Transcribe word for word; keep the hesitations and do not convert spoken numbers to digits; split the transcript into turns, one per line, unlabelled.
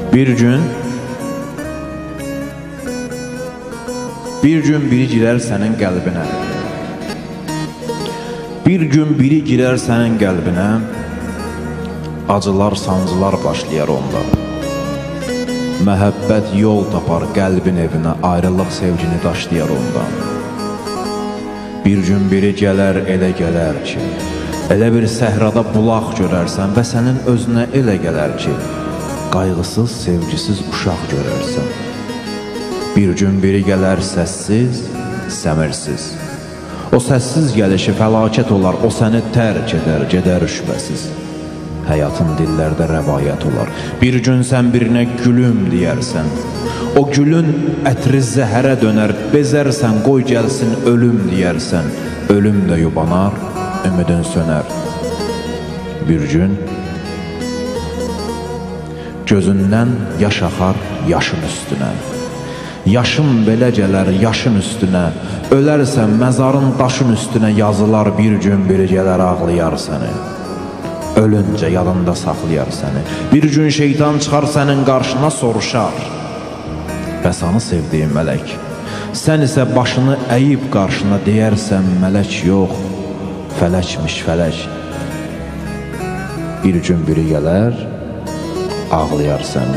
Bir gün Bir gün biri girər sənin qəlbinə. Bir gün biri girər sənin qəlbinə. Acılar, sancılar başlayar onda. Məhəbbət yol tapar qəlbin evinə. Ayrılıq sevgini daşlayar ondan. Bir gün biri gələr, elə gələr ki, elə bir səhrada bulaq görərsən və sənin özünə elə gələr ki, qayğısız, sevgisiz uşaq görərsən. Bir gün biri gələr səssiz, səmirsiz. O səssiz gəlişi fəlakət olar, o səni tərk edər, gedər şübhəsiz. Həyatın dillərdə rəvayət olar. Bir gün sən birinə gülüm deyərsən. O gülün ətri zəhərə dönər, bezərsən, qoy gəlsin ölüm deyərsən. Ölüm də yubanar, ümidin sönər. Bir gün gözündən yaş axar yaşın üstünə. Yaşım belə gələr yaşın üstünə. Ölərsən məzarın daşın üstünə yazılar. Bir gün biri gələr ağlayar səni. Ölüncə yadında saxlayar səni. Bir gün şeytan çıxar sənin qarşına soruşar. Bəs hanı sevdiyin mələk? Sən isə başını əyib qarşına deyərsən mələk yox, fələkmiş fələk. Bir gün biri gələr ağlayar səni.